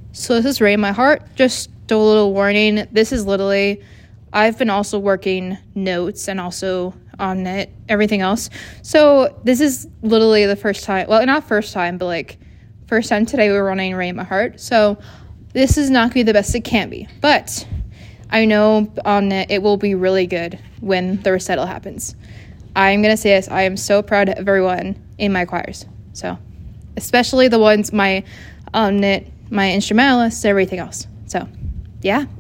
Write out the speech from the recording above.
So this is Rain My Heart. Just a little warning. This is literally, I've been also working notes and also on it, everything else. So this is literally the first time, well, not first time, but like first time today we were running Rain My Heart. So this is not going to be the best it can be, but I know on it will be really good when the recital happens. I'm going to say this, I am so proud of everyone in my choirs. So especially the ones, my instrumentalists, everything else. So yeah,